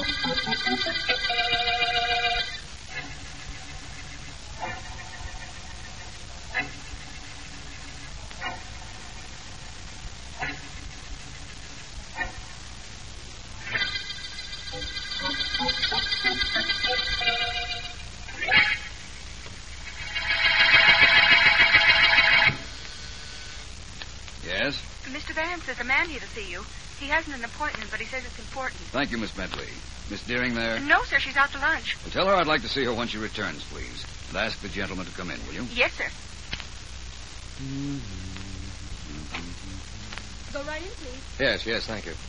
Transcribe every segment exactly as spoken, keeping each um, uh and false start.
Yes? Mister Vance, there's a man here to see you. He hasn't an appointment, but he says it's important. Thank you, Miss Bentley. Miss Deering there? No, sir, she's out to lunch. Well, tell her I'd like to see her when she returns, please. And ask the gentleman to come in, will you? Yes, sir. Go right in, please. Yes, yes, thank you.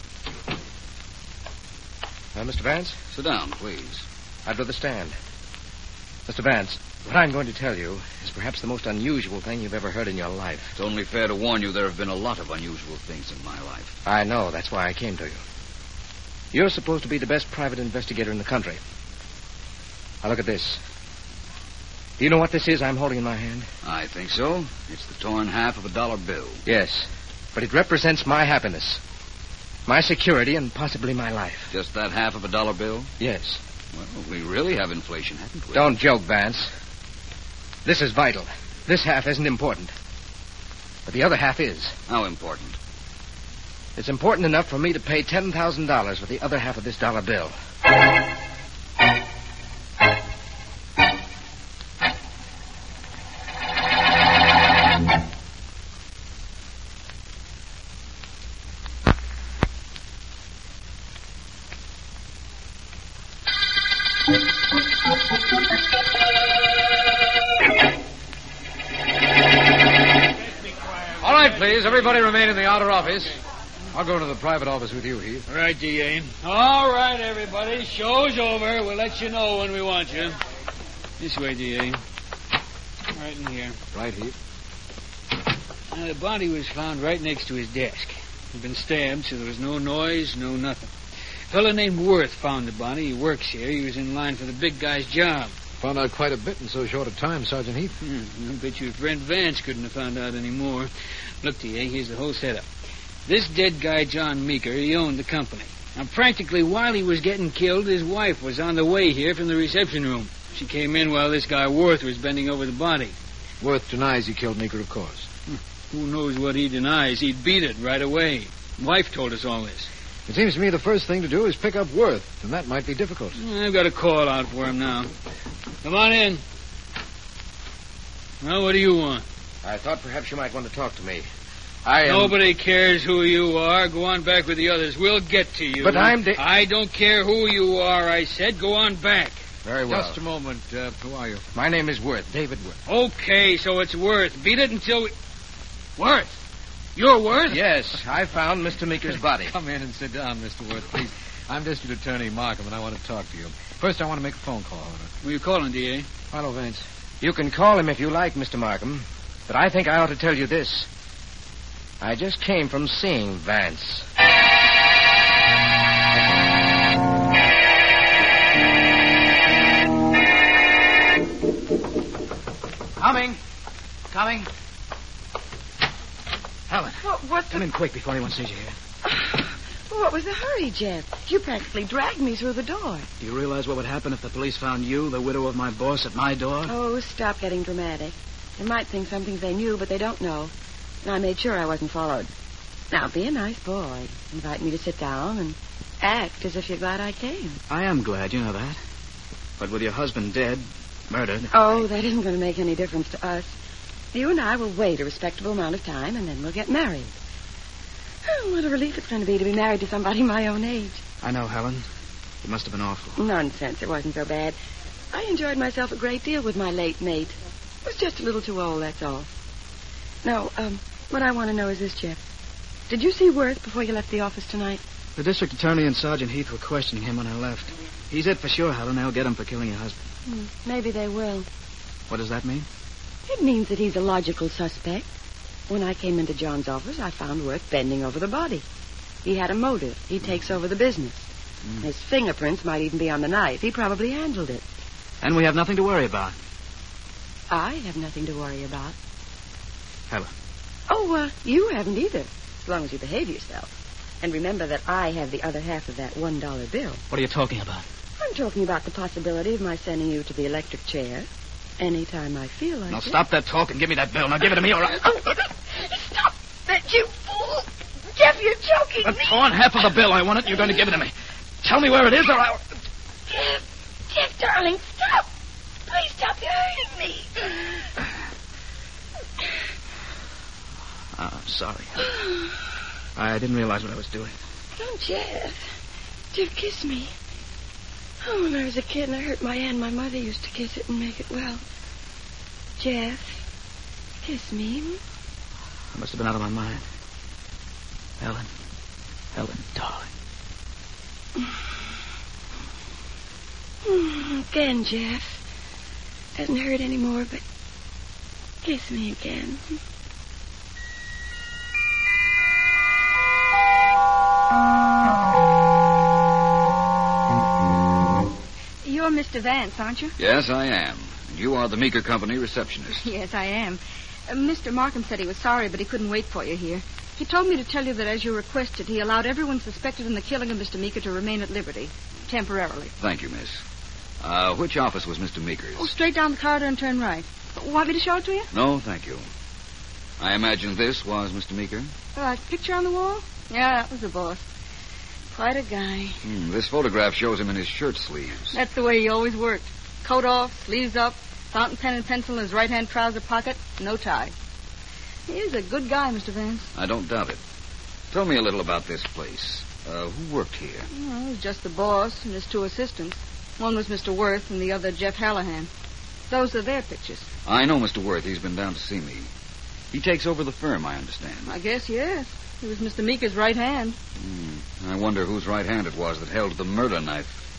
Uh, Mister Vance? Sit down, please. I'd rather stand. Mister Vance, what I'm going to tell you is perhaps the most unusual thing you've ever heard in your life. It's only fair to warn you there have been a lot of unusual things in my life. I know. That's why I came to you. You're supposed to be the best private investigator in the country. Now, look at this. Do you know what this is I'm holding in my hand? I think so. It's the torn half of a dollar bill. Yes, but it represents my happiness, my security, and possibly my life. Just that half of a dollar bill? Yes. Well, we really have inflation, haven't we? Don't joke, Vance. This is vital. This half isn't important. But the other half is. How important? It's important enough for me to pay ten thousand dollars for the other half of this dollar bill. All right, please. Everybody remain in the outer office. I'll go to the private office with you, Heath. All right, D A. All right, everybody. Show's over. We'll let you know when we want you. This way, D A. Right in here. Right, Heath. Now, the body was found right next to his desk. He'd been stabbed, so there was no noise, no nothing. A fellow named Worth found the body. He works here. He was in line for the big guy's job. Found out quite a bit in so short a time, Sergeant Heath. Hmm, I bet your friend Vance couldn't have found out any more. Look, D A, here's the whole setup. This dead guy, John Meeker, he owned the company. Now, practically while he was getting killed, his wife was on the way here from the reception room. She came in while this guy Worth was bending over the body. Worth denies he killed Meeker, of course. Hmm, who knows what he denies? He'd beat it right away. Wife told us all this. It seems to me the first thing to do is pick up Worth, and that might be difficult. I've got a call out for him now. Come on in. Well, what do you want? I thought perhaps you might want to talk to me. I am... Nobody cares who you are. Go on back with the others. We'll get to you. But I'm... Da- I don't care who you are, I said. Go on back. Very well. Just a moment. Uh, who are you? My name is Worth, David Worth. Okay, so it's Worth. Beat it until we... Worth? You're Worth? Yes, I found Mister Meeker's body. Come in and sit down, Mister Worth, please. I'm District Attorney Markham, and I want to talk to you. First, I want to make a phone call. Who are you calling, D A? Hello, Vance. You can call him if you like, Mister Markham. But I think I ought to tell you this. I just came from seeing Vance. Coming. Coming. Helen, What, what come the... in quick before anyone sees you here. Well, what was the hurry, Jeff? You practically dragged me through the door. Do you realize what would happen if the police found you, the widow of my boss, at my door? Oh, stop getting dramatic. They might think some things they knew, but they don't know. And I made sure I wasn't followed. Now, be a nice boy. Invite me to sit down and act as if you're glad I came. I am glad, you know that. But with your husband dead, murdered... Oh, that isn't going to make any difference to us. You and I will wait a respectable amount of time, and then we'll get married. Oh, what a relief it's going to be to be married to somebody my own age. I know, Helen. It must have been awful. Nonsense. It wasn't so bad. I enjoyed myself a great deal with my late mate. I was just a little too old, that's all. Now, um, what I want to know is this, Jeff. Did you see Worth before you left the office tonight? The district attorney and Sergeant Heath were questioning him when I left. He's it for sure, Helen. They'll get him for killing your husband. Hmm, maybe they will. What does that mean? It means that he's a logical suspect. When I came into John's office, I found Worth bending over the body. He had a motive. He takes over the business. Mm. His fingerprints might even be on the knife. He probably handled it. And we have nothing to worry about. I have nothing to worry about. Helen. Oh, uh, you haven't either, as long as you behave yourself. And remember that I have the other half of that one dollar bill. What are you talking about? I'm talking about the possibility of my sending you to the electric chair anytime I feel like Now, it. stop that talk and give me that bill. Now, give it to me, all right? Oh, stop that, you fool! Jeff, you're choking The me! torn half of the bill, I want it. You're going to give it to me. Tell me where it is, or I'll... Jeff, Jeff, darling, stop! Please stop, you're hurting me. Oh, I'm sorry. I didn't realize what I was doing. Oh, Jeff. Jeff, kiss me. Oh, when I was a kid and I hurt my hand, my mother used to kiss it and make it well. Jeff, kiss me. I must have been out of my mind. Helen. Helen, darling. Again, Jeff. Doesn't hurt anymore, but kiss me again. You're Mister Vance, aren't you? Yes, I am. And you are the Meeker Company receptionist. Yes, I am. Uh, Mister Markham said he was sorry, but he couldn't wait for you here. He told me to tell you that as you requested, he allowed everyone suspected in the killing of Mister Meeker to remain at liberty, temporarily. Thank you, miss. Uh, which office was Mister Meeker's? Oh, straight down the corridor and turn right. Want me to show it to you? No, thank you. I imagine this was Mister Meeker? Uh, picture on the wall? Yeah, that was the boss. Quite a guy. Hmm, this photograph shows him in his shirt sleeves. That's the way he always worked. Coat off, sleeves up, fountain pen and pencil in his right-hand trouser pocket, no tie. He is a good guy, Mister Vance. I don't doubt it. Tell me a little about this place. Uh, who worked here? Well, it was just the boss and his two assistants. One was Mister Worth and the other Jeff Hallahan. Those are their pictures. I know Mister Worth. He's been down to see me. He takes over the firm, I understand. I guess, yes. He was Mister Meeker's right hand. Hmm. I wonder whose right hand it was that held the murder knife.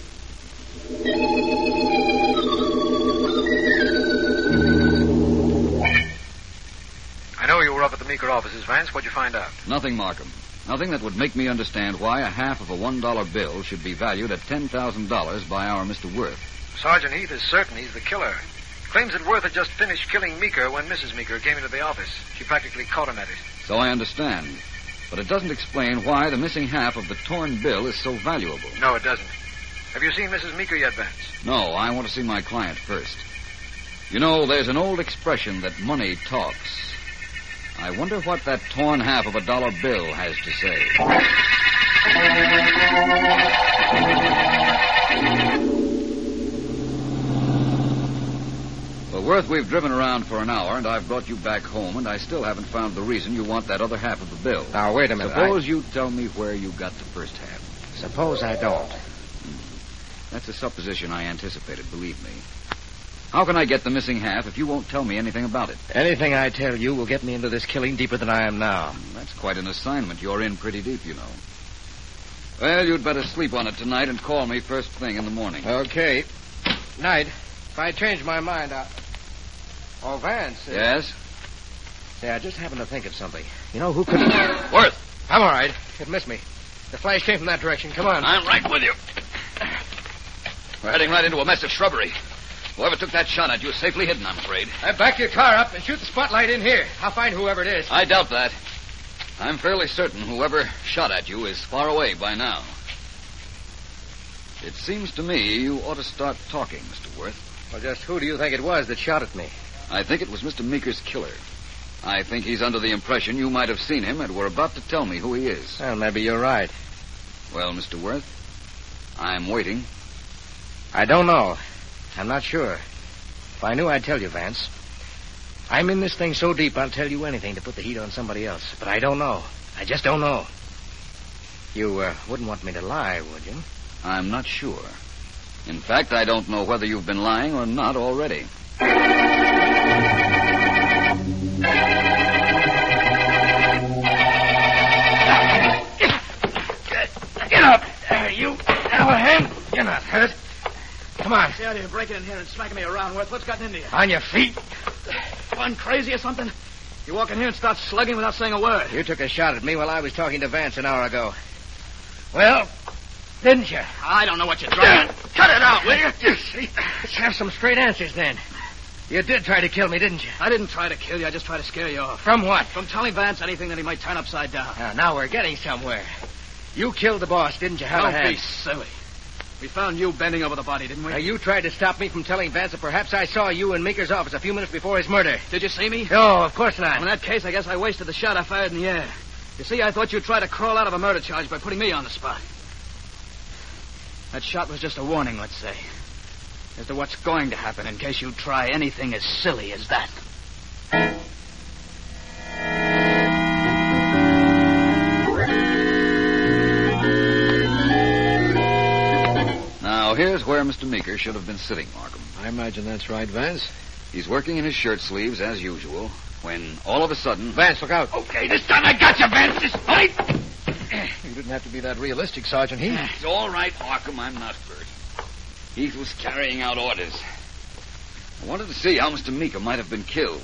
I know you were up at the Meeker offices, Vance. What'd you find out? Nothing, Markham. Nothing that would make me understand why a half of a one dollar bill should be valued at ten thousand dollars by our Mister Worth. Sergeant Heath is certain he's the killer. Claims that Worth had just finished killing Meeker when Missus Meeker came into the office. She practically caught him at it. So I understand. But it doesn't explain why the missing half of the torn bill is so valuable. No, it doesn't. Have you seen Missus Meeker yet, Vance? No, I want to see my client first. You know, there's an old expression that money talks. I wonder what that torn half of a dollar bill has to say. Well, Worth, we've driven around for an hour, and I've brought you back home, and I still haven't found the reason you want that other half of the bill. Now, wait a minute. Suppose I... you tell me where you got the first half. Suppose I don't. Hmm. That's a supposition I anticipated, believe me. How can I get the missing half if you won't tell me anything about it? Anything I tell you will get me into this killing deeper than I am now. That's quite an assignment. You're in pretty deep, you know. Well, you'd better sleep on it tonight and call me first thing in the morning. Okay. Night. If I change my mind, I'll... Oh, Vance. Uh... Yes? Yeah, I just happened to think of something. You know who could... Worth! I'm all right. It missed me. The flash came from that direction. Come on. I'm right with you. We're heading right into a mess of shrubbery. Whoever took that shot at you is safely hidden, I'm afraid. Uh, back your car up and shoot the spotlight in here. I'll find whoever it is. I doubt that. I'm fairly certain whoever shot at you is far away by now. It seems to me you ought to start talking, Mister Worth. Well, just who do you think it was that shot at me? I think it was Mister Meeker's killer. I think he's under the impression you might have seen him and were about to tell me who he is. Well, maybe you're right. Well, Mister Worth, I'm waiting. I don't know. I'm not sure. If I knew, I'd tell you, Vance. I'm in this thing so deep, I'll tell you anything to put the heat on somebody else. But I don't know. I just don't know. You uh, wouldn't want me to lie, would you? I'm not sure. In fact, I don't know whether you've been lying or not already. Get up, uh, you Hallahan. You're not hurt. Come on. Stay out here breaking in here and smacking me around, Worth. What's gotten into you? On your feet. Gone crazy or something? You walk in here and start slugging without saying a word. You took a shot at me while I was talking to Vance an hour ago. Well, didn't you? I don't know what you're trying. Cut it out, will you? See, let's have some straight answers then. You did try to kill me, didn't you? I didn't try to kill you. I just tried to scare you off. From what? From telling Vance anything that he might turn upside down. Now, now we're getting somewhere. You killed the boss, didn't you, Hallahan? Don't be silly. We found you bending over the body, didn't we? Now, you tried to stop me from telling Vance that perhaps I saw you in Meeker's office a few minutes before his murder. Did you see me? No, of course not. Well, in that case, I guess I wasted the shot I fired in the air. You see, I thought you'd try to crawl out of a murder charge by putting me on the spot. That shot was just a warning, let's say, as to what's going to happen in case you try anything as silly as that. Now, here's where Mister Meeker should have been sitting, Markham. I imagine that's right, Vance. He's working in his shirt sleeves, as usual, when all of a sudden... Vance, look out. Okay, this time I got you, Vance. This fight. You didn't have to be that realistic, Sergeant Heath. It's all right, Markham. I'm not hurt. Heath was carrying out orders. I wanted to see how Mister Meeker might have been killed.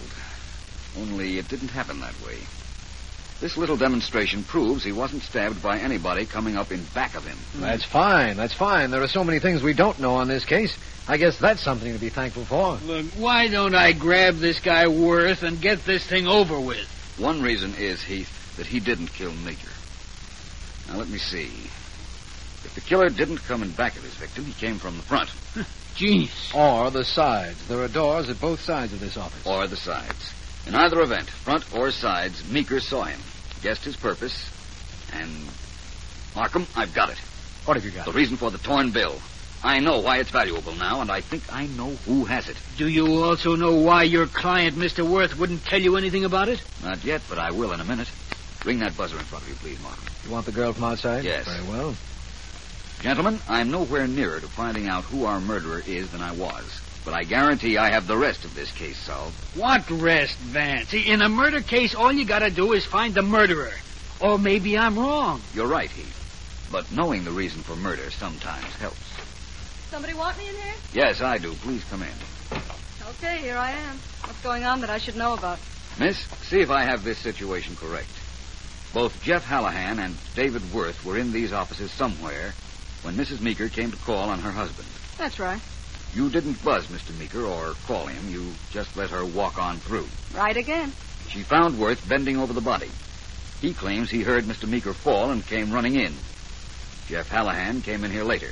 Only it didn't happen that way. This little demonstration proves he wasn't stabbed by anybody coming up in back of him. That's fine. That's fine. There are so many things we don't know on this case. I guess that's something to be thankful for. Look, why don't I grab this guy Worth and get this thing over with? One reason is, Heath, that he didn't kill Meeker. Now, let me see. If the killer didn't come in back of his victim, he came from the front. Jeez. Or the sides. There are doors at both sides of this office. Or the sides. In either event, front or sides, Meeker saw him, guessed his purpose, and... Markham, I've got it. What have you got? The reason for the torn bill. I know why it's valuable now, and I think I know who has it. Do you also know why your client, Mister Worth, wouldn't tell you anything about it? Not yet, but I will in a minute. Ring that buzzer in front of you, please, Markham. You want the girl from outside? Yes. Very well. Gentlemen, I'm nowhere nearer to finding out who our murderer is than I was. But I guarantee I have the rest of this case solved. What rest, Vance? See, in a murder case, all you gotta do is find the murderer. Or maybe I'm wrong. You're right, Heath. But knowing the reason for murder sometimes helps. Somebody want me in here? Yes, I do. Please come in. Okay, here I am. What's going on that I should know about? Miss, see if I have this situation correct. Both Jeff Hallahan and David Worth were in these offices somewhere when Missus Meeker came to call on her husband. That's right. You didn't buzz Mister Meeker or call him. You just let her walk on through. Right again. She found Worth bending over the body. He claims he heard Mister Meeker fall and came running in. Jeff Hallahan came in here later.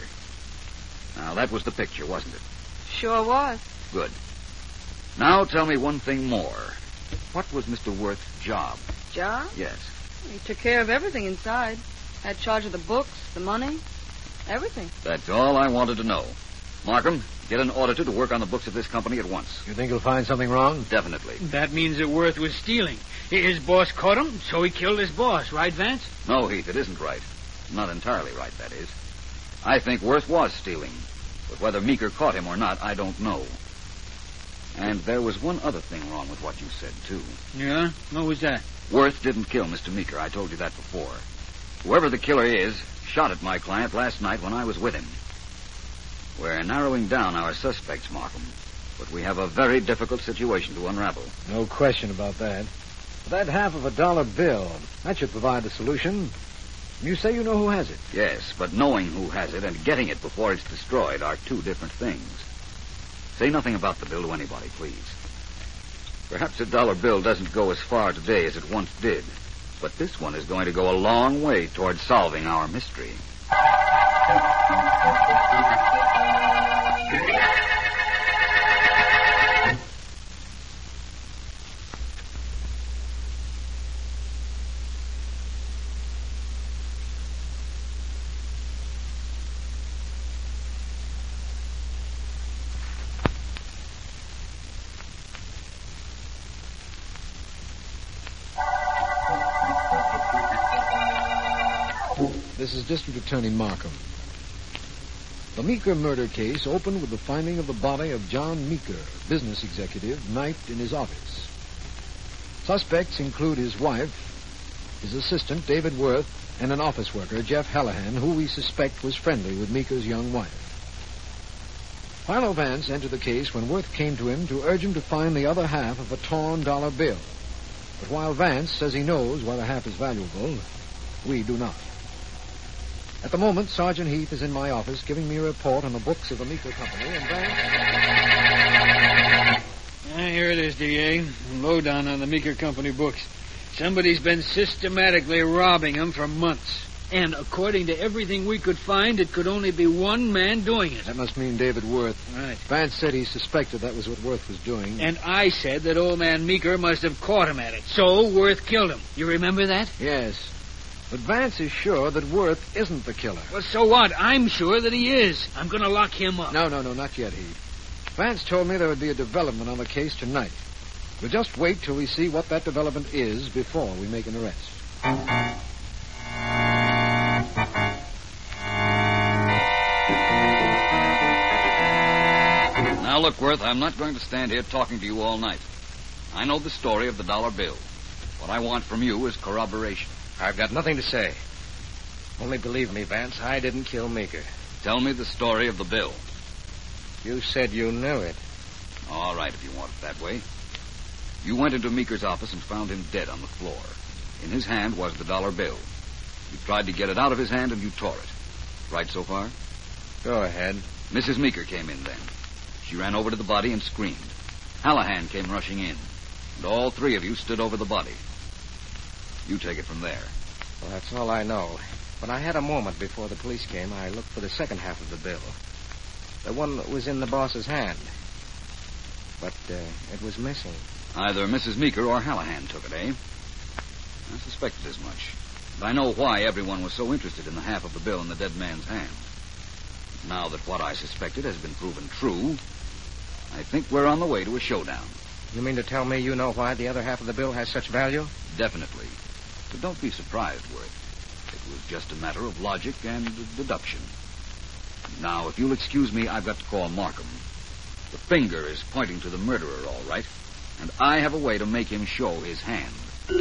Now, that was the picture, wasn't it? Sure was. Good. Now tell me one thing more. What was Mister Worth's job? Job? Yes. He took care of everything inside. Had charge of the books, the money, everything. That's all I wanted to know. Markham, get an auditor to work on the books of this company at once. You think you'll find something wrong? Definitely. That means that Worth was stealing. His boss caught him, so he killed his boss, right, Vance? No, Heath, it isn't right. Not entirely right, that is. I think Worth was stealing. But whether Meeker caught him or not, I don't know. And there was one other thing wrong with what you said, too. Yeah? What was that? Worth didn't kill Mister Meeker. I told you that before. Whoever the killer is shot at my client last night when I was with him. We're narrowing down our suspects, Markham. But we have a very difficult situation to unravel. No question about that. That half of a dollar bill, that should provide the solution. You say you know who has it? Yes, but knowing who has it and getting it before it's destroyed are two different things. Say nothing about the bill to anybody, please. Perhaps a dollar bill doesn't go as far today as it once did, but this one is going to go a long way toward solving our mystery. This is District Attorney Markham. The Meeker murder case opened with the finding of the body of John Meeker, business executive, knifed in his office. Suspects include his wife, his assistant, David Worth, and an office worker, Jeff Hallahan, who we suspect was friendly with Meeker's young wife. Philo Vance entered the case when Worth came to him to urge him to find the other half of a torn dollar bill. But while Vance says he knows why the half is valuable, we do not. At the moment, Sergeant Heath is in my office giving me a report on the books of the Meeker Company, and Vance... here it is, D A. Lowdown on the Meeker Company books. Somebody's been systematically robbing them for months. And according to everything we could find, it could only be one man doing it. That must mean David Worth. Right. Vance said he suspected that was what Worth was doing. And I said that old man Meeker must have caught him at it. So Worth killed him. You remember that? Yes. But Vance is sure that Worth isn't the killer. Well, so what? I'm sure that he is. I'm going to lock him up. No, no, no, not yet, Heath. Vance told me there would be a development on the case tonight. We'll just wait till we see what that development is before we make an arrest. Now, look, Worth, I'm not going to stand here talking to you all night. I know the story of the dollar bill. What I want from you is corroboration. I've got nothing to say. Only believe me, Vance, I didn't kill Meeker. Tell me the story of the bill. You said you knew it. All right, if you want it that way. You went into Meeker's office and found him dead on the floor. In his hand was the dollar bill. You tried to get it out of his hand and you tore it. Right so far? Go ahead. Missus Meeker came in then. She ran over to the body and screamed. Hallahan came rushing in. And all three of you stood over the body. You take it from there. Well, that's all I know. When I had a moment before the police came, I looked for the second half of the bill. The one that was in the boss's hand. But uh, it was missing. Either Missus Meeker or Hallahan took it, eh? I suspected as much. But I know why everyone was so interested in the half of the bill in the dead man's hand. Now that what I suspected has been proven true, I think we're on the way to a showdown. You mean to tell me you know why the other half of the bill has such value? Definitely. But don't be surprised, Worth. It was just a matter of logic and deduction. Now, if you'll excuse me, I've got to call Markham. The finger is pointing to the murderer, all right. And I have a way to make him show his hand.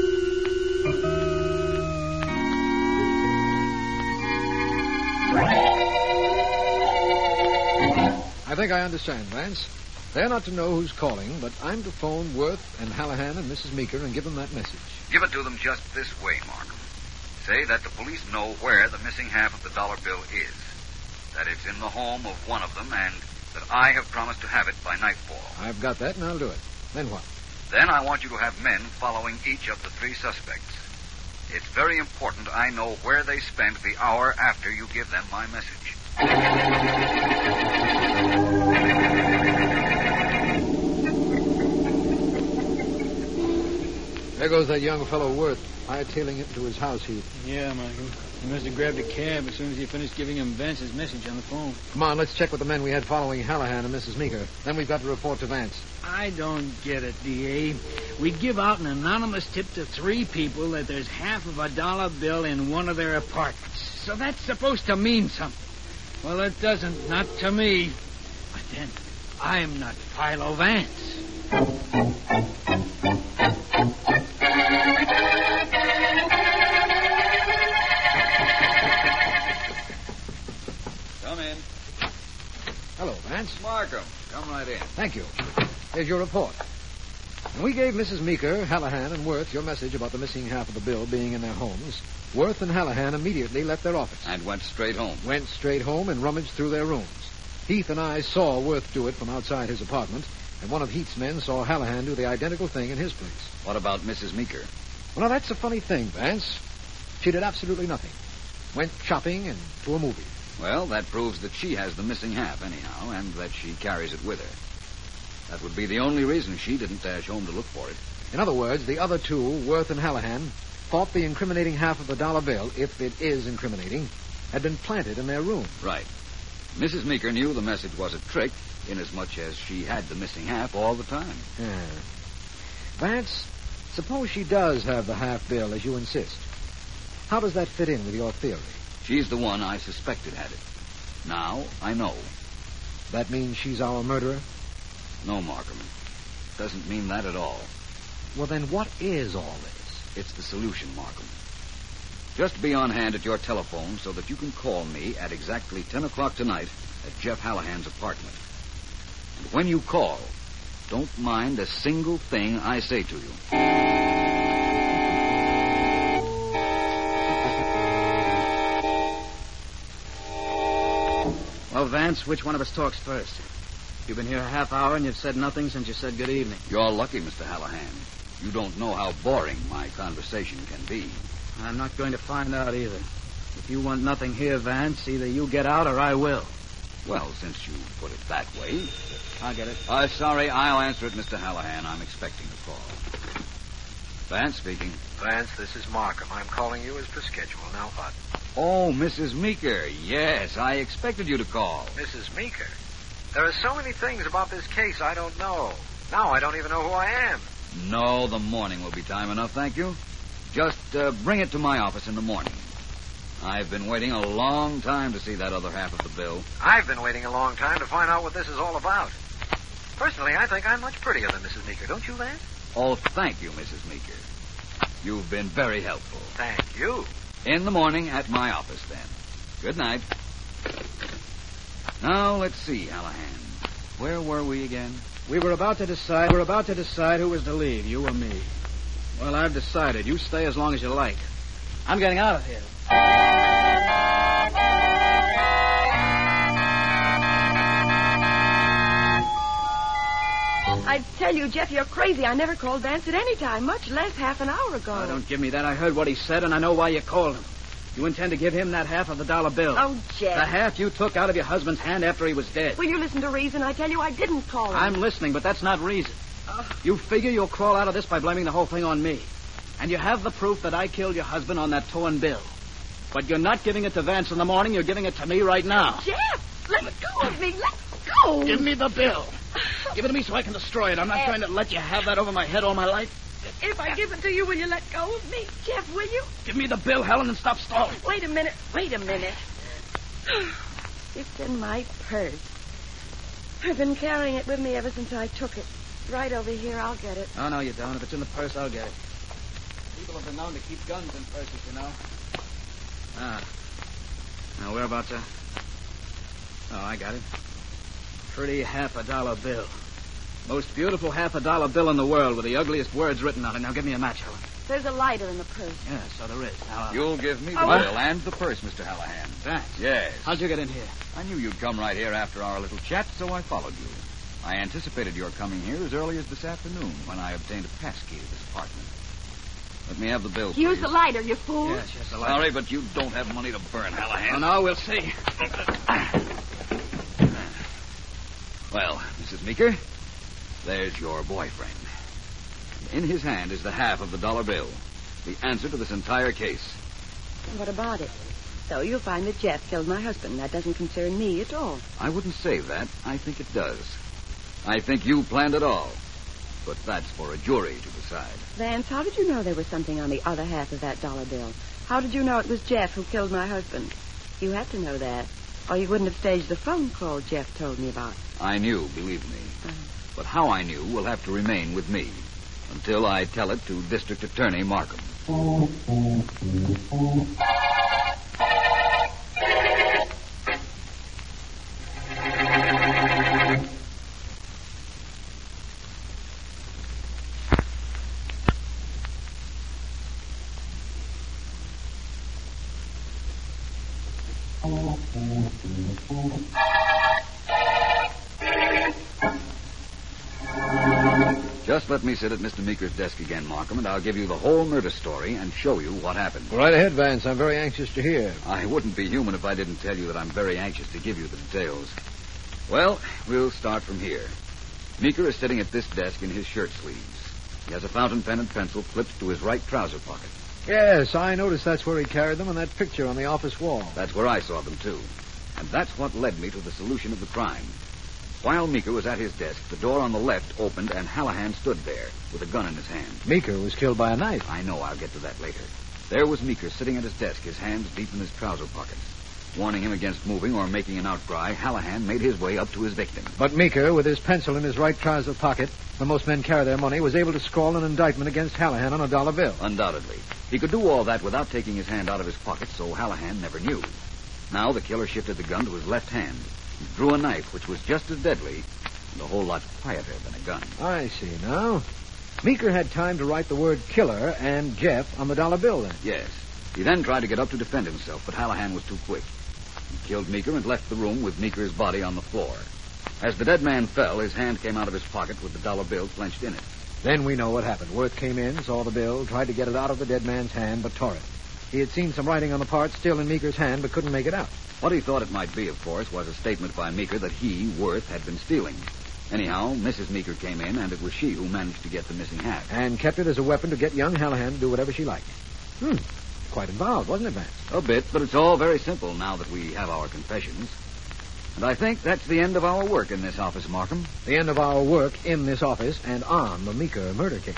I think I understand, Vance. They're not to know who's calling, but I'm to phone Worth and Hallahan and Missus Meeker and give them that message. Give it to them just this way, Markham. Say that the police know where the missing half of the dollar bill is. That it's in the home of one of them, and that I have promised to have it by nightfall. I've got that, and I'll do it. Then what? Then I want you to have men following each of the three suspects. It's very important I know where they spend the hour after you give them my message. There goes that young fellow Worth, hightailing it into his house, Heath. Yeah, Michael. He must have grabbed a cab as soon as he finished giving him Vance's message on the phone. Come on, let's check with the men we had following Hallahan and Missus Meeker. Then we've got to report to Vance. I don't get it, D A. We give out an anonymous tip to three people that there's half of a dollar bill in one of their apartments. So that's supposed to mean something. Well, it doesn't. Not to me. But then, I'm not Philo Vance. Come in. Hello, Vance. Markham, come right in. Thank you. Here's your report. When we gave Missus Meeker, Hallahan, and Worth your message about the missing half of the bill being in their homes, Worth and Hallahan immediately left their office. And went straight home. Went straight home and rummaged through their rooms. Heath and I saw Worth do it from outside his apartment, and one of Heath's men saw Hallahan do the identical thing in his place. What about Missus Meeker? Well, now, that's a funny thing, Vance. She did absolutely nothing. Went shopping and to a movie. Well, that proves that she has the missing half, anyhow, and that she carries it with her. That would be the only reason she didn't dash home to look for it. In other words, the other two, Worth and Hallahan, thought the incriminating half of the dollar bill, if it is incriminating, had been planted in their room. Right. Missus Meeker knew the message was a trick, inasmuch as she had the missing half all the time. Yeah. Vance, suppose she does have the half bill, as you insist. How does that fit in with your theory? She's the one I suspected had it. Now, I know. That means she's our murderer? No, Markham. Doesn't mean that at all. Well, then what is all this? It's the solution, Markham. Just be on hand at your telephone so that you can call me at exactly ten o'clock tonight at Jeff Hallahan's apartment. And when you call, don't mind a single thing I say to you. Well, Vance, which one of us talks first? You've been here a half hour and you've said nothing since you said good evening. You're lucky, Mister Hallahan. You don't know how boring my conversation can be. I'm not going to find out either. If you want nothing here, Vance, either you get out or I will. Well, since you put it that way... I'll get it. Uh, sorry, I'll answer it, Mister Hallahan. I'm expecting a call. Vance speaking. Vance, this is Markham. I'm calling you as per schedule. Now what? Oh, Missus Meeker. Yes, I expected you to call. Missus Meeker? There are so many things about this case I don't know. Now I don't even know who I am. No, the morning will be time enough, thank you. Just uh, bring it to my office in the morning. I've been waiting a long time to see that other half of the bill. I've been waiting a long time to find out what this is all about. Personally, I think I'm much prettier than Missus Meeker, don't you, Vance? Oh, thank you, Missus Meeker. You've been very helpful. Thank you. In the morning at my office, then. Good night. Now, let's see, Hallahan. Where were we again? We were about to decide. We're about to decide who was to leave, you or me. Well, I've decided. You stay as long as you like. I'm getting out of here. I tell you, Jeff, you're crazy. I never called Vance at any time, much less half an hour ago. Oh, don't give me that. I heard what he said, and I know why you called him. You intend to give him that half of the dollar bill. Oh, Jeff. The half you took out of your husband's hand after he was dead. Will you listen to reason? I tell you, I didn't call him. I'm listening, but that's not reason. Oh. You figure you'll crawl out of this by blaming the whole thing on me. And you have the proof that I killed your husband on that torn bill. But you're not giving it to Vance in the morning. You're giving it to me right now. Jeff, let go of me. Let go. Give me the bill. Give it to me so I can destroy it. I'm not trying to let you have that over my head all my life. If I give it to you, will you let go of me? Jeff, will you? Give me the bill, Helen, and stop stalling. Wait a minute. Wait a minute. It's in my purse. I've been carrying it with me ever since I took it. Right over here. I'll get it. Oh, no, you don't. If it's in the purse, I'll get it. People have been known to keep guns in purses, you know. Ah. Now, whereabouts are... Oh, I got it. Pretty half a dollar bill. Most beautiful half a dollar bill in the world with the ugliest words written on it. Now, give me a match, Helen. There's a lighter in the purse. Yeah, so there is. Now, I'll... You'll give me the Oh, bill and the purse, Mister Hallahan. Thanks. Yes. How'd you get in here? I knew you'd come right here after our little chat, so I followed you. I anticipated your coming here as early as this afternoon when I obtained a pass key to this apartment. Let me have the bill, please. Use the lighter, you fool. Yes, yes, the lighter. Sorry, but you don't have money to burn, Hallahan. Oh, no, we'll see. Well, Missus Meeker, there's your boyfriend. In his hand is the half of the dollar bill. The answer to this entire case. What about it? So you'll find that Jeff killed my husband. That doesn't concern me at all. I wouldn't say that. I think it does. I think you planned it all. But that's for a jury to decide. Vance, how did you know there was something on the other half of that dollar bill? How did you know it was Jeff who killed my husband? You had to know that, or you wouldn't have staged the phone call Jeff told me about. I knew, believe me. Uh, But how I knew will have to remain with me until I tell it to District Attorney Markham. Just let me sit at Mister Meeker's desk again, Markham, and I'll give you the whole murder story and show you what happened. Right ahead, Vance. I'm very anxious to hear. I wouldn't be human if I didn't tell you that I'm very anxious to give you the details. Well, we'll start from here. Meeker is sitting at this desk in his shirt sleeves. He has a fountain pen and pencil clipped to his right trouser pocket. Yes, I noticed that's where he carried them on that picture on the office wall. That's where I saw them, too. And that's what led me to the solution of the crime. While Meeker was at his desk, the door on the left opened and Hallahan stood there with a gun in his hand. Meeker was killed by a knife. I know, I'll get to that later. There was Meeker sitting at his desk, his hands deep in his trouser pockets. Warning him against moving or making an outcry, Hallahan made his way up to his victim. But Meeker, with his pencil in his right trouser pocket, where most men carry their money, was able to scrawl an indictment against Hallahan on a dollar bill. Undoubtedly. He could do all that without taking his hand out of his pocket, so Hallahan never knew. Now the killer shifted the gun to his left hand. He drew a knife, which was just as deadly and a whole lot quieter than a gun. I see now. Meeker had time to write the word killer and Jeff on the dollar bill then. Yes. He then tried to get up to defend himself, but Hallahan was too quick. He killed Meeker and left the room with Meeker's body on the floor. As the dead man fell, his hand came out of his pocket with the dollar bill clenched in it. Then we know what happened. Worth came in, saw the bill, tried to get it out of the dead man's hand, but tore it. He had seen some writing on the part still in Meeker's hand, but couldn't make it out. What he thought it might be, of course, was a statement by Meeker that he, Worth, had been stealing. Anyhow, Missus Meeker came in, and it was she who managed to get the missing hat. And kept it as a weapon to get young Hallahan to do whatever she liked. Hmm. Quite involved, wasn't it, Vance? A bit, but it's all very simple now that we have our confessions. And I think that's the end of our work in this office, Markham. The end of our work in this office and on the Meeker murder case.